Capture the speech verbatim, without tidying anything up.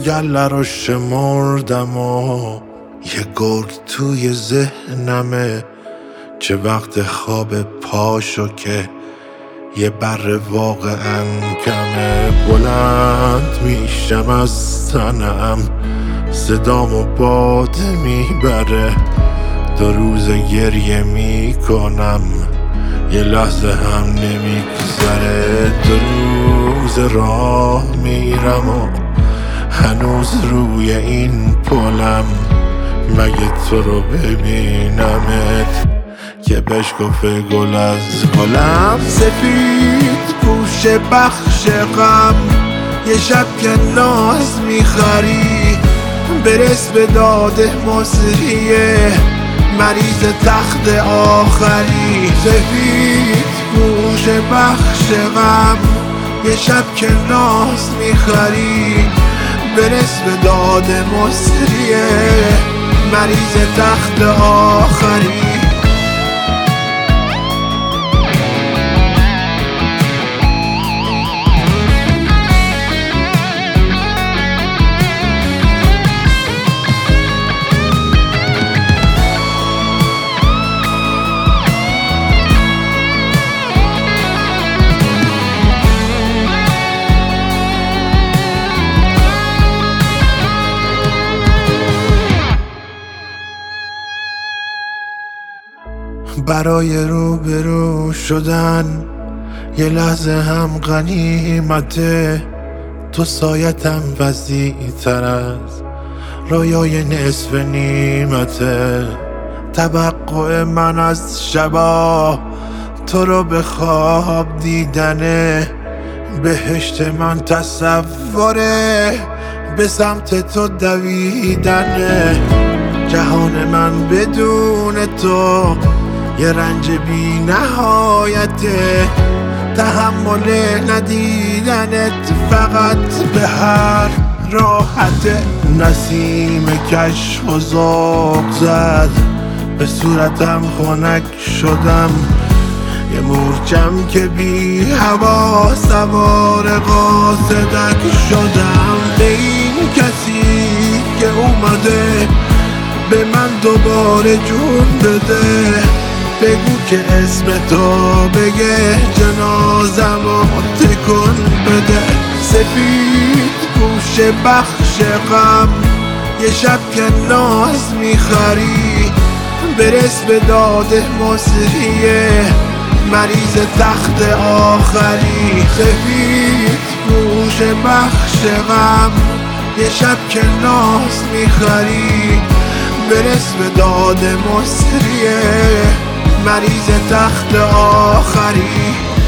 گله رو شمردم و یه گرگ توی ذهنمه. چه وقت خواب پاشو که یه بر واقعا کمه. بلند میشم از تنم، صدامو باد میبره. دو روز گریه میکنم، یه لحظه هم نمیگذره. دو روز راه میرم و هنوز روی این پلم. مگه تو رو ببینمت که بشکفه گل از گلم. سفید پوش بخش غم، یه شب که ناز میخری. برس به داده مصریه، مریض تخت آخری. سفید پوش بخش غم، یه شب که ناز میخری. برس به داده مصریه، مریض تخت آخری. برای روبرو شدن یه لحظه هم غنیمته. تو سایتم وسیع تر از رویای نصف نیمته. توقع من از شبا تو رو به خواب دیدنه. بهشت من تصوره، به سمت تو دویدنه. جهان من بدون تو یه رنج بی نهایته. تحمل ندیدنت فقط به هر راحته. نسیم کشف و ذوق زد، به صورتم خنک شدم. یه مورچم که بی هوا سوار قاصدک شدم. به این کسی که اومده به من دوباره جون بده، بگو که اسم تو بگه جنازمو تکون بده. سفید پوش بخش غم، یه شب که ناز میخری. برس به داده مصریه، مریض تخت آخری. سفید پوش بخش غم، یه شب که ناز میخری. برس به داده مصریه، مریض تخت آخری.